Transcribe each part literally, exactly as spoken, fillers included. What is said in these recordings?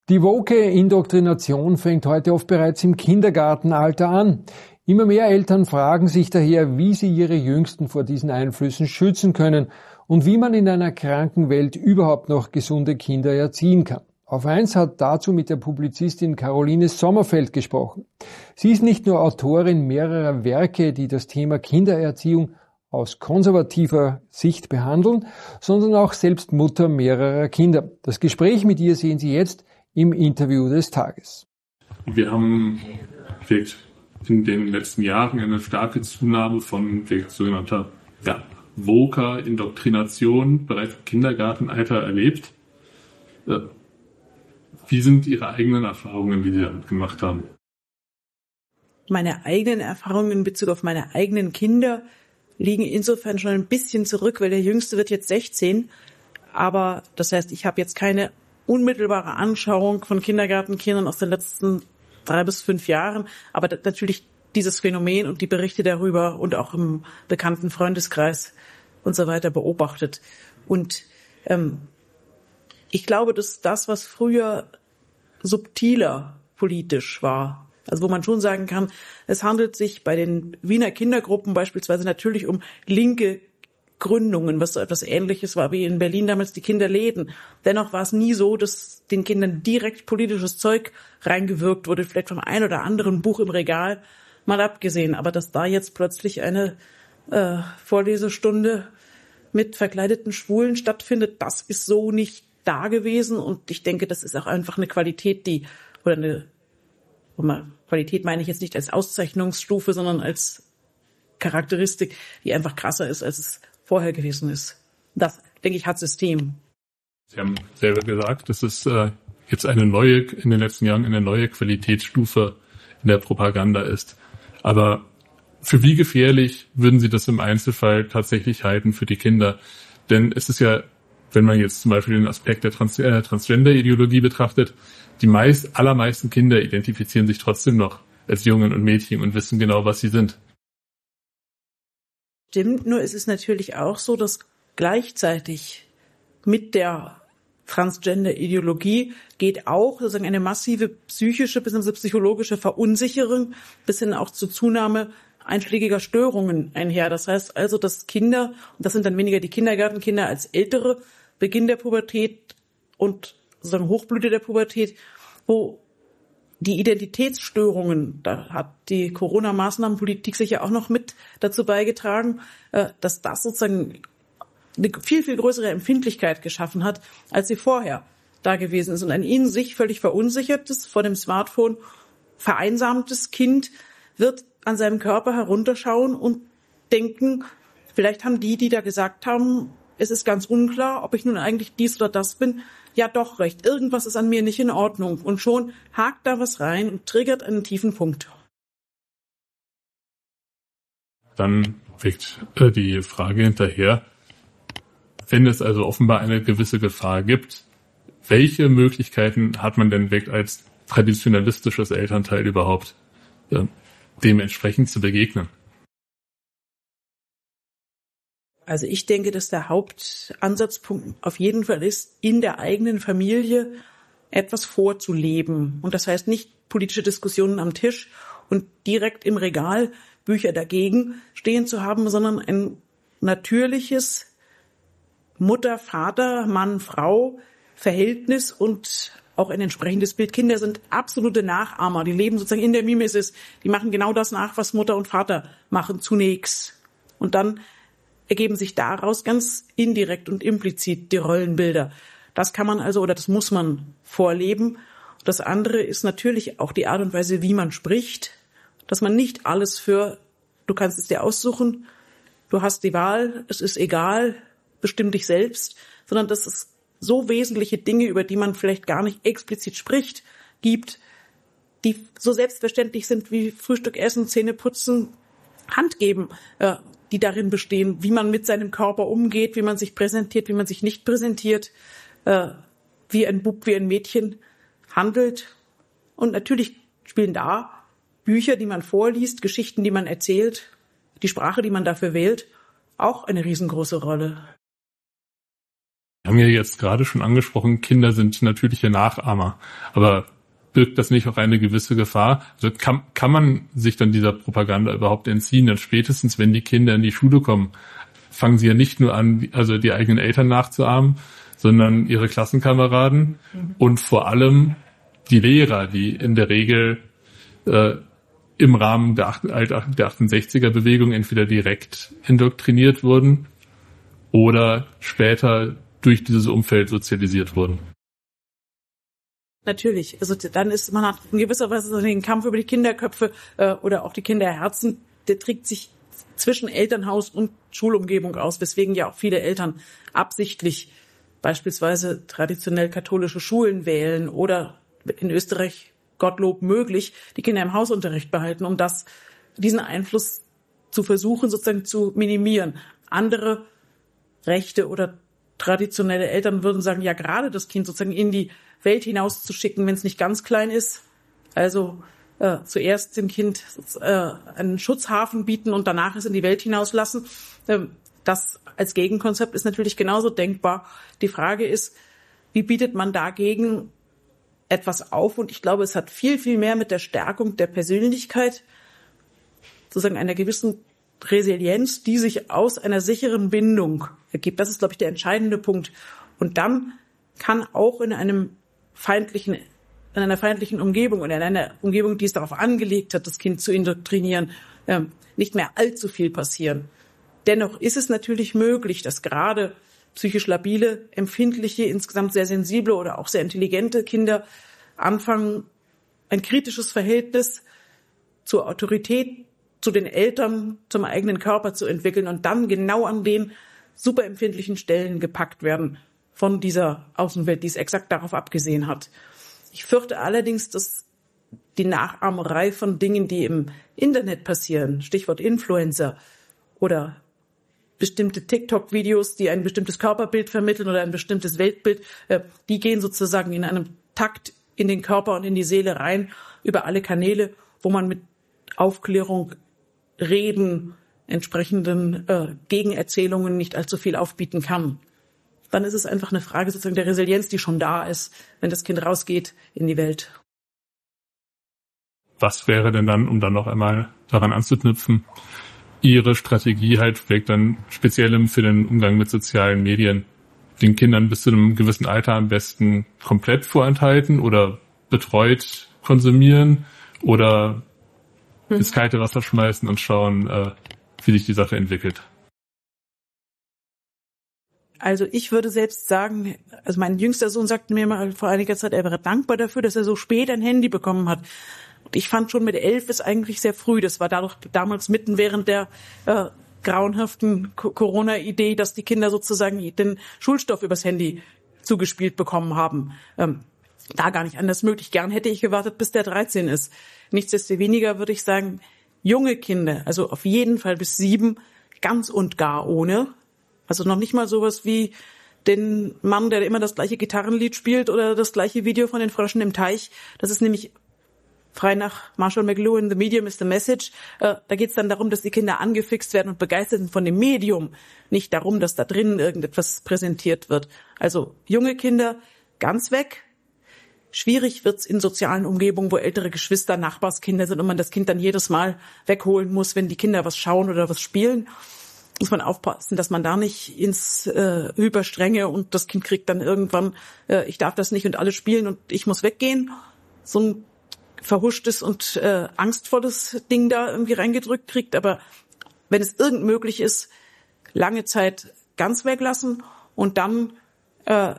Die woke Indoktrination fängt heute oft bereits im Kindergartenalter an. Immer mehr Eltern fragen sich daher, wie sie ihre Jüngsten vor diesen Einflüssen schützen können und wie man in einer kranken Welt überhaupt noch gesunde Kinder erziehen kann. Auf eins hat dazu mit der Publizistin Caroline Sommerfeld gesprochen. Sie ist nicht nur Autorin mehrerer Werke, die das Thema Kindererziehung aus konservativer Sicht behandeln, sondern auch selbst Mutter mehrerer Kinder. Das Gespräch mit ihr sehen Sie jetzt im Interview des Tages. Wir haben in den letzten Jahren eine starke Zunahme von sogenannter ja, woker Indoktrination bereits im Kindergartenalter erlebt. Wie sind Ihre eigenen Erfahrungen, die Sie damit gemacht haben? Meine eigenen Erfahrungen in Bezug auf meine eigenen Kinder liegen insofern schon ein bisschen zurück, weil der Jüngste wird jetzt sechzehn. Aber das heißt, ich habe jetzt keine unmittelbare Anschauung von Kindergartenkindern aus den letzten drei bis fünf Jahren. Aber natürlich dieses Phänomen und die Berichte darüber und auch im bekannten Freundeskreis und so weiter beobachtet. Und ähm, ich glaube, dass das, was früher subtiler politisch war, also wo man schon sagen kann, es handelt sich bei den Wiener Kindergruppen beispielsweise natürlich um linke Gründungen, was so etwas Ähnliches war wie in Berlin damals die Kinderläden. Dennoch war es nie so, dass den Kindern direkt politisches Zeug reingewirkt wurde, vielleicht vom ein oder anderen Buch im Regal, mal abgesehen. Aber dass da jetzt plötzlich eine äh, Vorlesestunde mit verkleideten Schwulen stattfindet, das ist so nicht da gewesen. Und ich denke, das ist auch einfach eine Qualität, die, oder eine, Qualität meine ich jetzt nicht als Auszeichnungsstufe, sondern als Charakteristik, die einfach krasser ist, als es vorher gewesen ist. Das, denke ich, hat System. Sie haben selber gesagt, dass es äh, jetzt eine neue, in den letzten Jahren eine neue Qualitätsstufe in der Propaganda ist. Aber für wie gefährlich würden Sie das im Einzelfall tatsächlich halten für die Kinder? Denn es ist ja, wenn man jetzt zum Beispiel den Aspekt der Trans- äh, Transgender-Ideologie betrachtet, die meist, allermeisten Kinder identifizieren sich trotzdem noch als Jungen und Mädchen und wissen genau, was sie sind. Stimmt, nur ist es natürlich auch so, dass gleichzeitig mit der Transgender-Ideologie geht auch sozusagen eine massive psychische bzw. psychologische Verunsicherung bis hin auch zur Zunahme einschlägiger Störungen einher. Das heißt also, dass Kinder, und das sind dann weniger die Kindergartenkinder als Ältere, Beginn der Pubertät und sozusagen Hochblüte der Pubertät, wo die Identitätsstörungen, da hat die Corona-Maßnahmenpolitik sicher auch noch mit dazu beigetragen, dass das sozusagen eine viel, viel größere Empfindlichkeit geschaffen hat, als sie vorher da gewesen ist. Und ein in sich völlig verunsichertes, vor dem Smartphone vereinsamtes Kind wird an seinem Körper herunterschauen und denken, vielleicht haben die, die da gesagt haben, es ist ganz unklar, ob ich nun eigentlich dies oder das bin, ja doch recht, irgendwas ist an mir nicht in Ordnung. Und schon hakt da was rein und triggert einen tiefen Punkt. Dann wirkt äh, die Frage hinterher, wenn es also offenbar eine gewisse Gefahr gibt, welche Möglichkeiten hat man denn weg als traditionalistisches Elternteil überhaupt, äh, dementsprechend zu begegnen? Also ich denke, dass der Hauptansatzpunkt auf jeden Fall ist, in der eigenen Familie etwas vorzuleben. Und das heißt nicht politische Diskussionen am Tisch und direkt im Regal Bücher dagegen stehen zu haben, sondern ein natürliches Mutter, Vater, Mann, Frau Verhältnis und auch ein entsprechendes Bild. Kinder sind absolute Nachahmer. Die leben sozusagen in der Mimesis. Die machen genau das nach, was Mutter und Vater machen zunächst. Und dann ergeben sich daraus ganz indirekt und implizit die Rollenbilder. Das kann man also oder das muss man vorleben. Das andere ist natürlich auch die Art und Weise, wie man spricht, dass man nicht alles für, du kannst es dir aussuchen, du hast die Wahl, es ist egal, bestimm dich selbst, sondern dass es so wesentliche Dinge, über die man vielleicht gar nicht explizit spricht, gibt, die so selbstverständlich sind wie Frühstück essen, Zähne putzen, Hand geben, äh, die darin bestehen, wie man mit seinem Körper umgeht, wie man sich präsentiert, wie man sich nicht präsentiert, äh, wie ein Bub, wie ein Mädchen handelt. Und natürlich spielen da Bücher, die man vorliest, Geschichten, die man erzählt, die Sprache, die man dafür wählt, auch eine riesengroße Rolle. Wir haben ja jetzt gerade schon angesprochen, Kinder sind natürliche Nachahmer. Aber birgt das nicht auch eine gewisse Gefahr? Also kann, kann man sich dann dieser Propaganda überhaupt entziehen? Dann spätestens, wenn die Kinder in die Schule kommen, fangen sie ja nicht nur an, also die eigenen Eltern nachzuahmen, sondern ihre Klassenkameraden mhm. und vor allem die Lehrer, die in der Regel äh, im Rahmen der, der achtundsechziger-Bewegung entweder direkt indoktriniert wurden oder später durch dieses Umfeld sozialisiert wurden. Natürlich. Also dann ist man hat in gewisser Weise den Kampf über die Kinderköpfe äh, oder auch die Kinderherzen, der trägt sich zwischen Elternhaus und Schulumgebung aus, weswegen ja auch viele Eltern absichtlich beispielsweise traditionell katholische Schulen wählen oder in Österreich, Gottlob möglich, die Kinder im Hausunterricht behalten, um das, diesen Einfluss zu versuchen, sozusagen zu minimieren. Andere rechte oder traditionelle Eltern würden sagen, ja, gerade das Kind sozusagen in die Welt hinauszuschicken, wenn es nicht ganz klein ist. Also äh, zuerst dem Kind äh, einen Schutzhafen bieten und danach es in die Welt hinauslassen. Ähm, das als Gegenkonzept ist natürlich genauso denkbar. Die Frage ist, wie bietet man dagegen etwas auf? Und ich glaube, es hat viel, viel mehr mit der Stärkung der Persönlichkeit, sozusagen einer gewissen Resilienz, die sich aus einer sicheren Bindung ergibt. Das ist, glaube ich, der entscheidende Punkt. Und dann kann auch in einem feindlichen, in einer feindlichen Umgebung oder in einer Umgebung, die es darauf angelegt hat, das Kind zu indoktrinieren, nicht mehr allzu viel passieren. Dennoch ist es natürlich möglich, dass gerade psychisch labile, empfindliche, insgesamt sehr sensible oder auch sehr intelligente Kinder anfangen, ein kritisches Verhältnis zur Autorität, zu den Eltern, zum eigenen Körper zu entwickeln und dann genau an den superempfindlichen Stellen gepackt werden von dieser Außenwelt, die es exakt darauf abgesehen hat. Ich fürchte allerdings, dass die Nachahmerei von Dingen, die im Internet passieren, Stichwort Influencer oder bestimmte TikTok-Videos, die ein bestimmtes Körperbild vermitteln oder ein bestimmtes Weltbild, die gehen sozusagen in einem Takt in den Körper und in die Seele rein, über alle Kanäle, wo man mit Aufklärung, Reden, entsprechenden äh, Gegenerzählungen nicht allzu viel aufbieten kann. Dann ist es einfach eine Frage sozusagen der Resilienz, die schon da ist, wenn das Kind rausgeht in die Welt. Was wäre denn dann, um dann noch einmal daran anzuknüpfen, Ihre Strategie halt vielleicht dann speziell für den Umgang mit sozialen Medien, den Kindern bis zu einem gewissen Alter am besten komplett vorenthalten oder betreut konsumieren oder ins kalte Wasser schmeißen und schauen, äh, wie sich die Sache entwickelt? Also ich würde selbst sagen, also mein jüngster Sohn sagte mir mal vor einiger Zeit, er wäre dankbar dafür, dass er so spät ein Handy bekommen hat. Und ich fand schon mit elf ist eigentlich sehr früh. Das war dadurch damals mitten während der äh, grauenhaften Corona-Idee, dass die Kinder sozusagen den Schulstoff übers Handy zugespielt bekommen haben. Ähm, da gar nicht anders möglich. Gern hätte ich gewartet, bis der dreizehn ist. Nichtsdestoweniger würde ich sagen, junge Kinder, also auf jeden Fall bis sieben, ganz und gar ohne. Also noch nicht mal sowas wie den Mann, der immer das gleiche Gitarrenlied spielt oder das gleiche Video von den Fröschen im Teich. Das ist nämlich frei nach Marshall McLuhan, The Medium is the Message. Äh, da geht es dann darum, dass die Kinder angefixt werden und begeistert sind von dem Medium. Nicht darum, dass da drinnen irgendetwas präsentiert wird. Also junge Kinder ganz weg. Schwierig wird's in sozialen Umgebungen, wo ältere Geschwister, Nachbarskinder sind und man das Kind dann jedes Mal wegholen muss, wenn die Kinder was schauen oder was spielen. Muss man aufpassen, dass man da nicht ins äh, Überstrenge und das Kind kriegt dann irgendwann, äh, ich darf das nicht und alle spielen und ich muss weggehen. So ein verhuschtes und äh, angstvolles Ding da irgendwie reingedrückt kriegt. Aber wenn es irgend möglich ist, lange Zeit ganz weglassen und dann äh,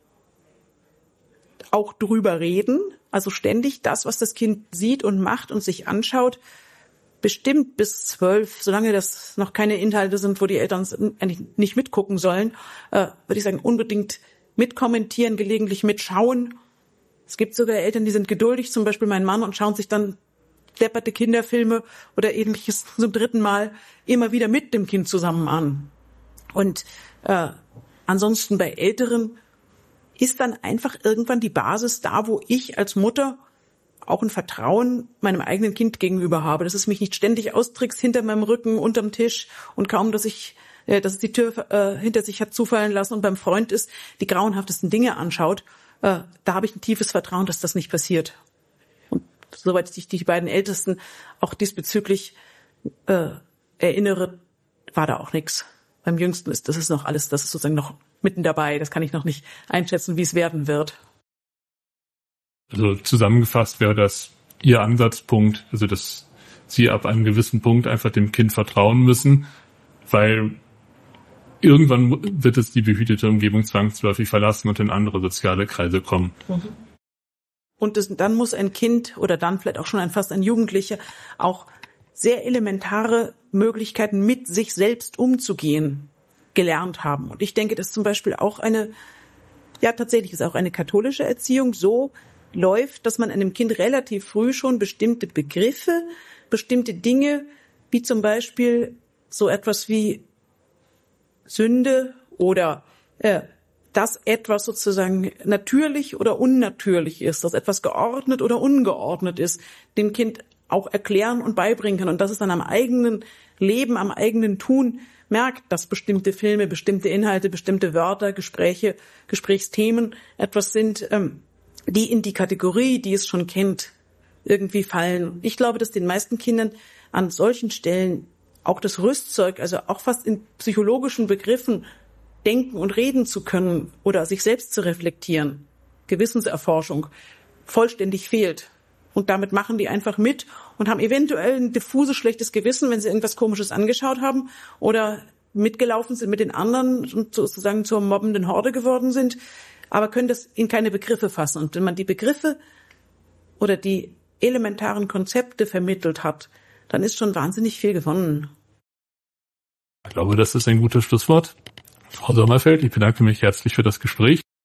auch drüber reden, also ständig das, was das Kind sieht und macht und sich anschaut, bestimmt bis zwölf, solange das noch keine Inhalte sind, wo die Eltern eigentlich nicht mitgucken sollen, äh, würde ich sagen, unbedingt mitkommentieren, gelegentlich mitschauen. Es gibt sogar Eltern, die sind geduldig, zum Beispiel mein Mann, und schauen sich dann depperte Kinderfilme oder ähnliches zum dritten Mal immer wieder mit dem Kind zusammen an. Und äh, ansonsten bei Älteren ist dann einfach irgendwann die Basis da, wo ich als Mutter auch ein Vertrauen meinem eigenen Kind gegenüber habe, dass es mich nicht ständig austrickst hinter meinem Rücken, unterm Tisch und kaum, dass ich äh, dass es die Tür äh, hinter sich hat zufallen lassen und beim Freund ist, die grauenhaftesten Dinge anschaut, äh, da habe ich ein tiefes Vertrauen, dass das nicht passiert. Und soweit ich die beiden Ältesten auch diesbezüglich äh, erinnere, war da auch nichts. Beim Jüngsten ist das ist noch alles, das ist sozusagen noch mitten dabei. Das kann ich noch nicht einschätzen, wie es werden wird. Also zusammengefasst wäre das Ihr Ansatzpunkt, also dass Sie ab einem gewissen Punkt einfach dem Kind vertrauen müssen, weil irgendwann wird es die behütete Umgebung zwangsläufig verlassen und in andere soziale Kreise kommen. Und das, dann muss ein Kind oder dann vielleicht auch schon ein fast ein Jugendlicher auch sehr elementare Möglichkeiten mit sich selbst umzugehen gelernt haben. Und ich denke, dass zum Beispiel auch eine, ja tatsächlich ist auch eine katholische Erziehung so läuft, dass man einem Kind relativ früh schon bestimmte Begriffe, bestimmte Dinge, wie zum Beispiel so etwas wie Sünde oder äh, dass etwas sozusagen natürlich oder unnatürlich ist, dass etwas geordnet oder ungeordnet ist, dem Kind auch erklären und beibringen kann. Und dass es dann am eigenen Leben, am eigenen Tun merkt, dass bestimmte Filme, bestimmte Inhalte, bestimmte Wörter, Gespräche, Gesprächsthemen etwas sind, ähm, die in die Kategorie, die es schon kennt, irgendwie fallen. Ich glaube, dass den meisten Kindern an solchen Stellen auch das Rüstzeug, also auch fast in psychologischen Begriffen denken und reden zu können oder sich selbst zu reflektieren, Gewissenserforschung, vollständig fehlt. Und damit machen die einfach mit und haben eventuell ein diffuses, schlechtes Gewissen, wenn sie irgendwas Komisches angeschaut haben oder mitgelaufen sind mit den anderen und sozusagen zur mobbenden Horde geworden sind, aber können das in keine Begriffe fassen. Und wenn man die Begriffe oder die elementaren Konzepte vermittelt hat, dann ist schon wahnsinnig viel gewonnen. Ich glaube, das ist ein gutes Schlusswort. Frau Sommerfeld, ich bedanke mich herzlich für das Gespräch.